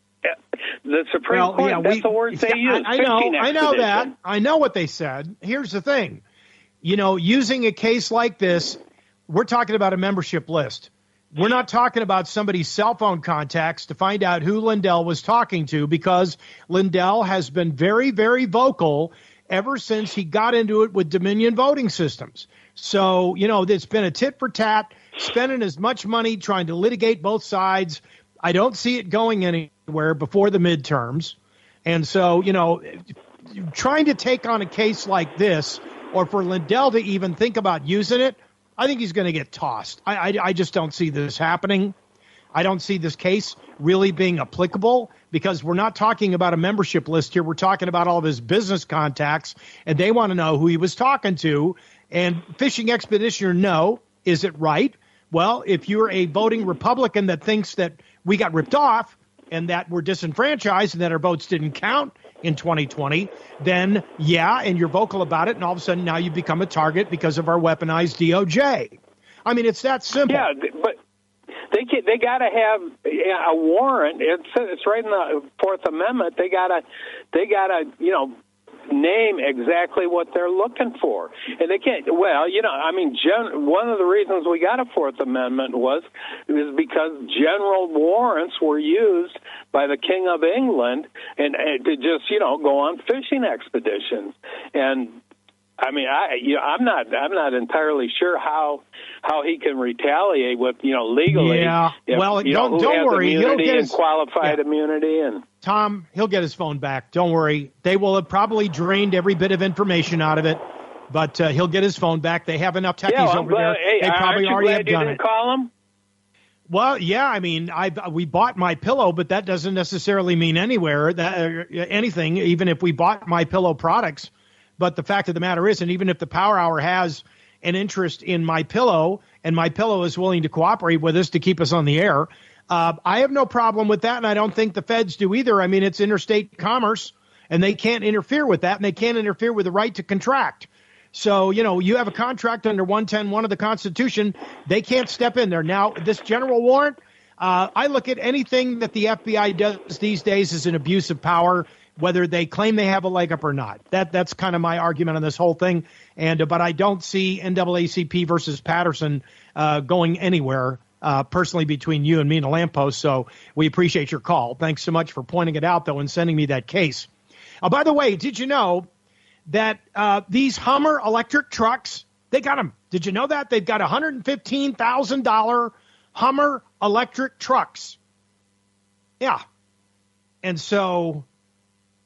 the Supreme well, Court, yeah, that's we, the word they yeah, use. I, I know, phishing I know that. expedition. I know what they said. Here's the thing. You know, using a case like this, we're talking about a membership list. We're not talking about somebody's cell phone contacts to find out who Lindell was talking to, because Lindell has been very, very vocal ever since he got into it with Dominion voting systems. So, you know, it's been a tit for tat, spending as much money trying to litigate both sides. I don't see it going anywhere before the midterms. And so, you know, trying to take on a case like this, or for Lindell to even think about using it, I think he's going to get tossed. I, I, I just don't see this happening. I don't see this case really being applicable, because we're not talking about a membership list here. We're talking about all of his business contacts, and they want to know who he was talking to. And Fishing Expedition or no, is it right? Well, if you're a voting Republican that thinks that we got ripped off and that we're disenfranchised and that our votes didn't count in twenty twenty, then yeah, and you're vocal about it, and all of a sudden now you become a target because of our weaponized D O J. I mean, it's that simple. Yeah, but they get, they got to have a warrant. It's it's right in the Fourth Amendment. They got to they got to you know name exactly what they're looking for, and they can't. Well, you know, I mean, gen, one of the reasons we got a Fourth Amendment was is because general warrants were used by the King of England and, and to just you know go on fishing expeditions. And I mean, I you know, I'm not I'm not entirely sure how how he can retaliate with you know legally. Yeah. If, well, you don't know, who don't has worry. He'll immunity get and his qualified yeah. immunity and. Tom, he'll get his phone back. Don't worry. They will have probably drained every bit of information out of it, but uh, he'll get his phone back. They have enough techies yeah, well, over there. Hey, they probably already glad have you done didn't it. Call him? Well, yeah. I mean, I we bought My Pillow, but that doesn't necessarily mean anywhere that uh, anything. Even if we bought My Pillow products, but the fact of the matter is, and even if the Power Hour has an interest in My Pillow, and My Pillow is willing to cooperate with us to keep us on the air. Uh, I have no problem with that, and I don't think the feds do either. I mean, it's interstate commerce, and they can't interfere with that, and they can't interfere with the right to contract. So, you know, you have a contract under one ten one of the Constitution. They can't step in there. Now, this general warrant, uh, I look at anything that the F B I does these days as an abuse of power, whether they claim they have a leg up or not. That That's kind of my argument on this whole thing. And uh, But I don't see N double A C P versus Patterson uh, going anywhere. Uh, personally, between you and me and a lamppost. So we appreciate your call. Thanks so much for pointing it out, though, and sending me that case. Uh, by the way, did you know that uh, these Hummer electric trucks, they got them. Did you know that? They've got one hundred fifteen thousand dollars Hummer electric trucks. Yeah. And so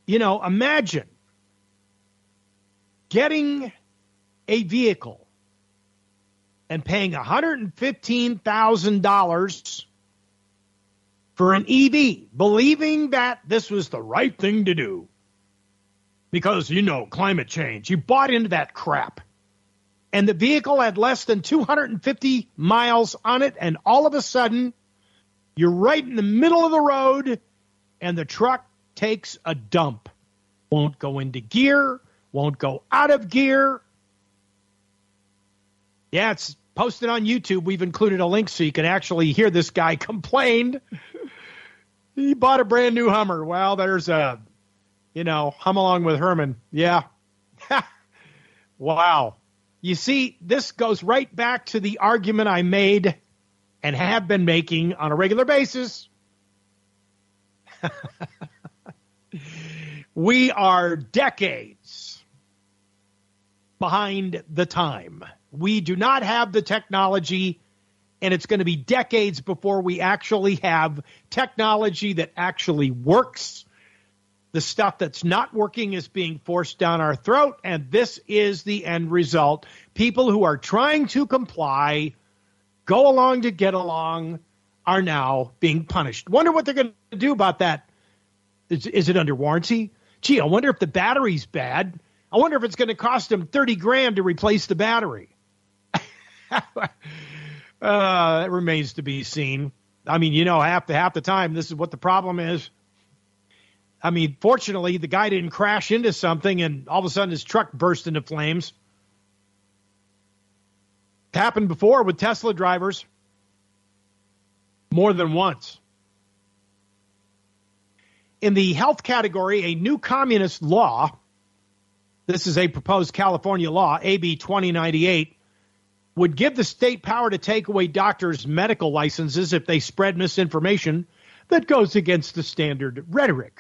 You know, imagine getting a vehicle and paying one hundred fifteen thousand dollars for an E V, believing that this was the right thing to do. Because, you know, climate change. You bought into that crap. And the vehicle had less than two hundred fifty miles on it, and all of a sudden, you're right in the middle of the road, and the truck takes a dump. Won't go into gear, won't go out of gear. Yeah, it's posted on YouTube. We've included a link so you can actually hear this guy complain. He bought a brand new Hummer. Well, there's a, you know, hum along with Herman. Yeah. Wow. You see, this goes right back to the argument I made and have been making on a regular basis. We are decades behind the time. We do not have the technology, and it's going to be decades before we actually have technology that actually works. The stuff that's not working is being forced down our throat, and this is the end result. People who are trying to comply, go along to get along, are now being punished. Wonder what they're going to do about that. Is, is it under warranty? Gee, I wonder if the battery's bad. I wonder if it's going to cost them thirty grand to replace the battery. uh, that remains to be seen. I mean, you know, half the, half the time, this is what the problem is. I mean, fortunately, the guy didn't crash into something and all of a sudden his truck burst into flames. It happened before with Tesla drivers. More than once. In the health category, a new communist law, this is a proposed California law, A B twenty ninety-eight, would give the state power to take away doctors' medical licenses if they spread misinformation that goes against the standard rhetoric.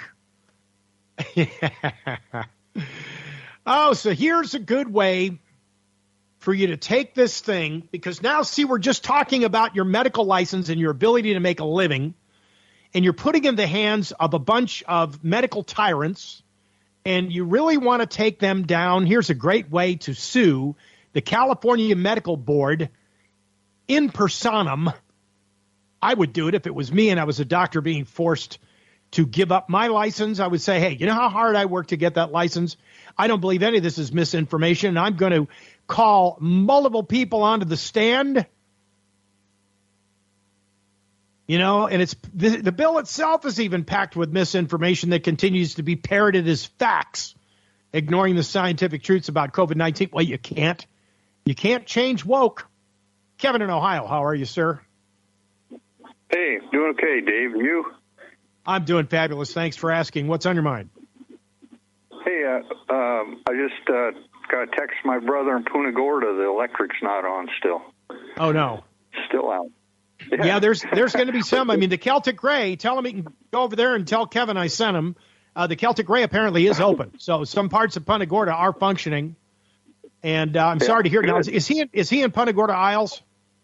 Oh, so here's a good way for you to take this thing, because now, see, we're just talking about your medical license and your ability to make a living, and you're putting in the hands of a bunch of medical tyrants, and you really want to take them down. Here's a great way to sue the California Medical Board in personam. I would do it if it was me and I was a doctor being forced to give up my license. I would say, hey, you know how hard I worked to get that license? I don't believe any of this is misinformation, and I'm going to call multiple people onto the stand. You know, and it's the, the bill itself is even packed with misinformation that continues to be parroted as facts, ignoring the scientific truths about COVID nineteen. Well, you can't. You can't change woke. Kevin in Ohio, how are you, sir? Hey, doing okay, Dave. And you? I'm doing fabulous. Thanks for asking. What's on your mind? Hey, uh, um, I just uh, got a text from my brother in Punta Gorda. The electric's not on still. Oh, no. Still out. Yeah, yeah there's there's going to be some. I mean, the Celtic Gray, tell him he can go over there and tell Kevin I sent him. Uh, the Celtic Gray apparently is open. So some parts of Punta Gorda are functioning. And uh, I'm yeah, sorry to hear. Now, is, is he in, is he in Punta Gorda Isles?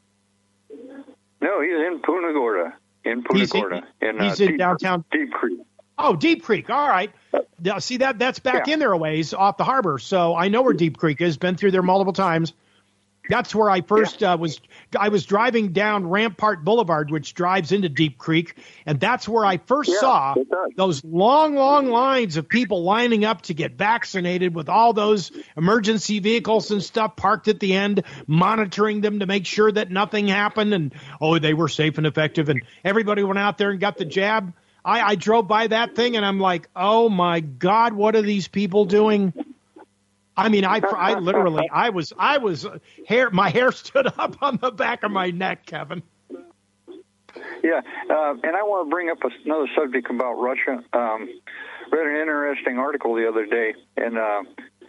No, he's in Punta Gorda. In Punta he's Gorda. In, in, he's uh, in Deep, downtown. Deep Creek. Oh, Deep Creek. All right. Now, see, that that's back yeah. in there a ways off the harbor. So I know where Deep Creek is. Been through there multiple times. That's where I first yeah. uh, was. I was driving down Rampart Boulevard, which drives into Deep Creek, and that's where I first yeah, saw those long, long lines of people lining up to get vaccinated with all those emergency vehicles and stuff parked at the end, monitoring them to make sure that nothing happened, and, oh, they were safe and effective, and everybody went out there and got the jab. I, I drove by that thing, and I'm like, oh, my God, what are these people doing? I mean, I, I literally, I was, I was, hair, my hair stood up on the back of my neck, Kevin. Yeah, uh, and I want to bring up another subject about Russia. Um, read an interesting article the other day, and uh,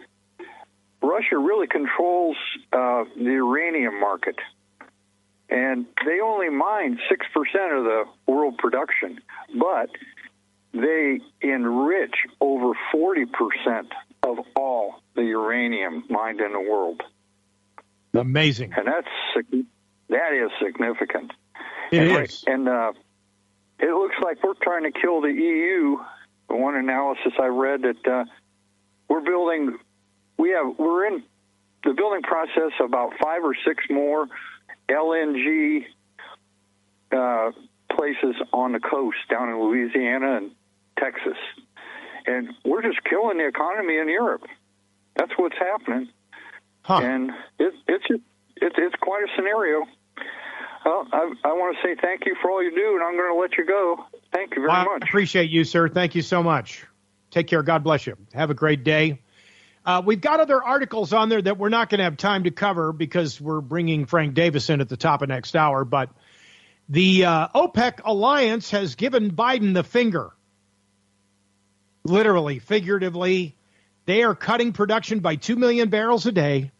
Russia really controls uh, the uranium market, and they only mine six percent of the world production, but they enrich over forty percent of all the uranium mined in the world. Amazing. And that's that is significant. It and, is. And uh, it looks like we're trying to kill the E U one analysis I read that uh, we're building, we have, we're in the building process of about five or six more L N G uh, places on the coast down in Louisiana and Texas. And we're just killing the economy in Europe. That's what's happening. Huh. And it, it's, it's, it's quite a scenario. Well, I, I want to say thank you for all you do, and I'm going to let you go. Thank you very I much. I appreciate you, sir. Thank you so much. Take care. God bless you. Have a great day. Uh, we've got other articles on there that we're not going to have time to cover because we're bringing Frank Davis in at the top of next hour. But the uh, OPEC alliance has given Biden the finger. Literally, figuratively, they are cutting production by two million barrels a day.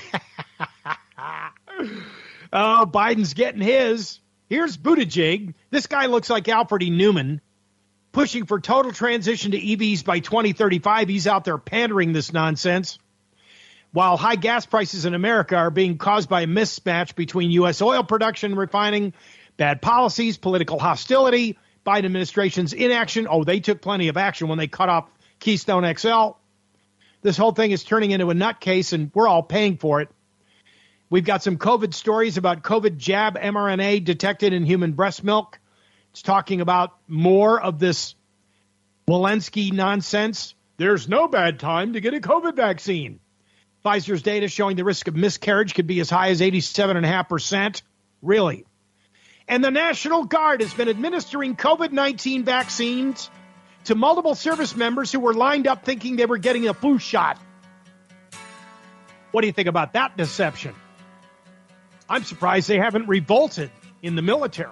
Oh, Biden's getting his. Here's Buttigieg. This guy looks like Alfred E. Newman, pushing for total transition to E Vs by twenty thirty-five. He's out there pandering this nonsense. While high gas prices in America are being caused by a mismatch between U S oil production and refining, bad policies, political hostility, Biden administration's inaction. Oh, they took plenty of action when they cut off Keystone X L. This whole thing is turning into a nutcase, and we're all paying for it. We've got some COVID stories about COVID jab mRNA detected in human breast milk. It's talking about more of this Walensky nonsense. There's no bad time to get a COVID vaccine. Pfizer's data showing the risk of miscarriage could be as high as eighty-seven point five percent. Really? And the National Guard has been administering COVID nineteen vaccines to multiple service members who were lined up thinking they were getting a flu shot. What do you think about that deception? I'm surprised they haven't revolted in the military.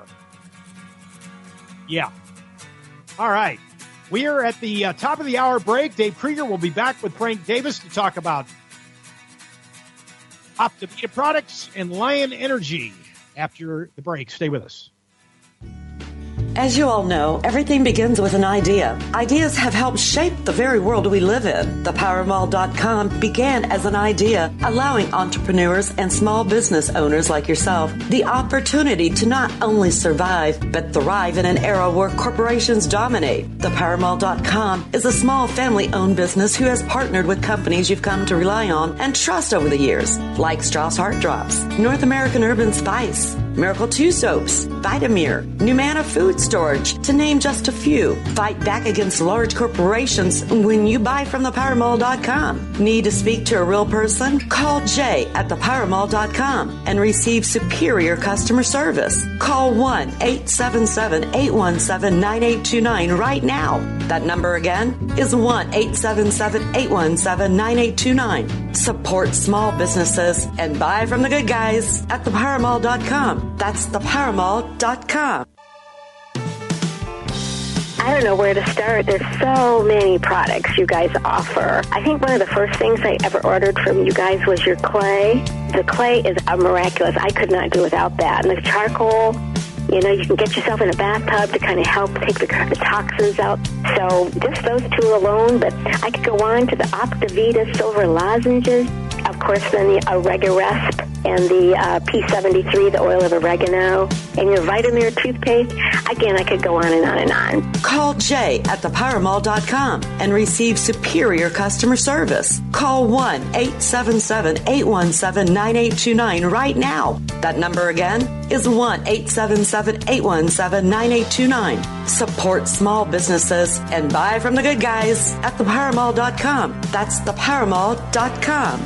Yeah. All right. We are at the uh, top of the hour break. Dave Krieger will be back with Frank Davis to talk about Optavia products and Lion Energy after the break. Stay with us. As you all know, everything begins with an idea. Ideas have helped shape the very world we live in. The power mall dot com began as an idea, allowing entrepreneurs and small business owners like yourself the opportunity to not only survive, but thrive in an era where corporations dominate. The power mall dot com is a small family-owned business who has partnered with companies you've come to rely on and trust over the years, like Strauss Heart Drops, North American Urban Spice, Miracle two Soaps, Vitamir, Numana Food Storage, to name just a few. Fight back against large corporations when you buy from the power mall dot com. Need to speak to a real person? Call Jay at the power mall dot com and receive superior customer service. Call one eight seven seven, eight one seven, nine eight two nine right now. That number again is one eight seven seven, eight one seven, nine eight two nine. Support small businesses and buy from the good guys at the power mall dot com. That's the power mall dot com. I don't know where to start. There's so many products you guys offer. I think one of the first things I ever ordered from you guys was your clay. The clay is a miraculous. I could not do without that. And the charcoal, you know, you can get yourself in a bathtub to kind of help take the, the toxins out. So just those two alone, but I could go on to the Optavita silver lozenges. Of course, then the Oregaresp and the uh, P seventy-three, the oil of oregano, and your Vitamir toothpaste. Again, I could go on and on and on. Call Jay at the power mall dot com and receive superior customer service. Call one eight seven seven, eight one seven, nine eight two nine right now. That number again is one eight seven seven, eight one seven, nine eight two nine. Support small businesses and buy from the good guys at the power mall dot com. That's the power mall dot com.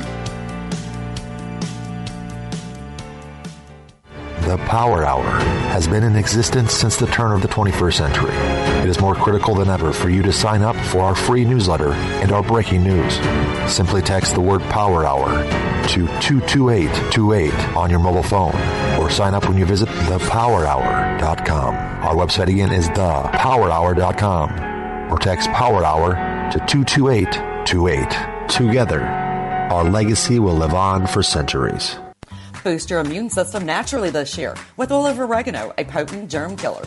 The Power Hour has been in existence since the turn of the twenty-first century. It is more critical than ever for you to sign up for our free newsletter and our breaking news. Simply text the word Power Hour to two two eight two eight on your mobile phone or sign up when you visit the power hour dot com. Our website again is the power hour dot com or text Power Hour to two two eight two eight. Together, our legacy will live on for centuries. Boost your immune system naturally this year with oil of oregano, a potent germ killer.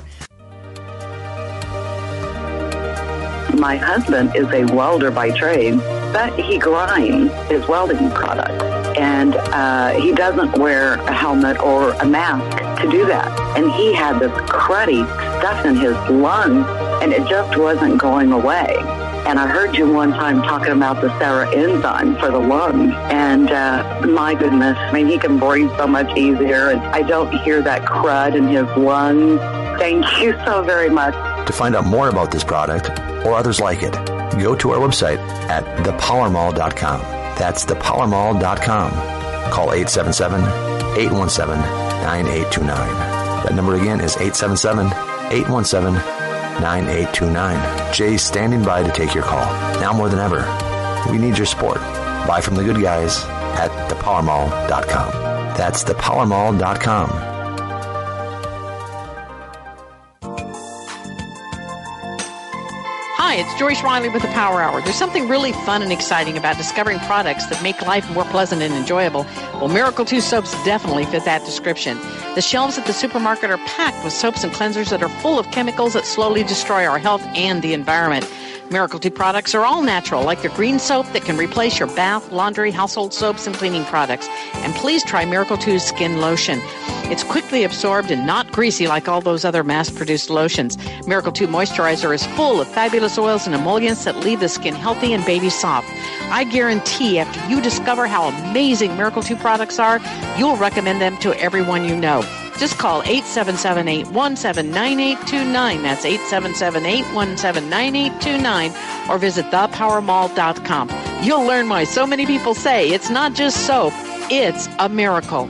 My husband is a welder by trade, but he grinds his welding product. And uh, he doesn't wear a helmet or a mask to do that. And he had this cruddy stuff in his lungs, and it just wasn't going away. And I heard you one time talking about the Sarah enzyme for the lungs. And uh, my goodness, I mean, he can breathe so much easier. And I don't hear that crud in his lungs. Thank you so very much. To find out more about this product or others like it, go to our website at the power mall dot com. That's the power mall dot com. Call eight seven seven, eight one seven, nine eight two nine. That number again is eight seven seven, eight one seven, nine eight two nine. Jay's standing by to take your call. Now more than ever, we need your support. Buy from the good guys at the power mall dot com. That's the power mall dot com. Hi, it's Joyce Riley with the Power Hour. There's something really fun and exciting about discovering products that make life more pleasant and enjoyable. Well, Miracle two soaps definitely fit that description. The shelves at the supermarket are packed with soaps and cleansers that are full of chemicals that slowly destroy our health and the environment. Miracle two products are all natural, like their green soap that can replace your bath, laundry, household soaps, and cleaning products. And please try Miracle two's skin lotion. It's quickly absorbed and not greasy like all those other mass-produced lotions. Miracle two Moisturizer is full of fabulous oils and emollients that leave the skin healthy and baby soft. I guarantee after you discover how amazing Miracle two products are, you'll recommend them to everyone you know. Just call eight seven seven, eight one seven, nine eight two nine. That's eight seven seven, eight one seven, nine eight two nine. Or visit the power mall dot com. You'll learn why so many people say it's not just soap, it's a miracle.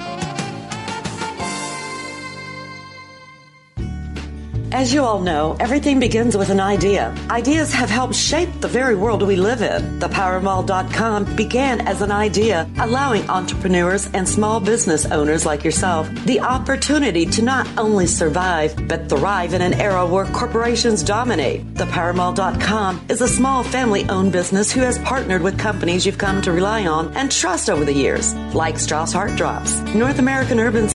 As you all know, everything begins with an idea. Ideas have helped shape the very world we live in. the power mall dot com began as an idea, allowing entrepreneurs and small business owners like yourself the opportunity to not only survive, but thrive in an era where corporations dominate. the power mall dot com is a small family-owned business who has partnered with companies you've come to rely on and trust over the years, like Strauss Heart Drops, North American Urban